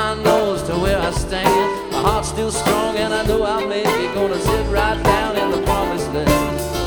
mind knows to where I stand. My heart's still strong and I know I'll make it. Gonna sit right down in the promised land.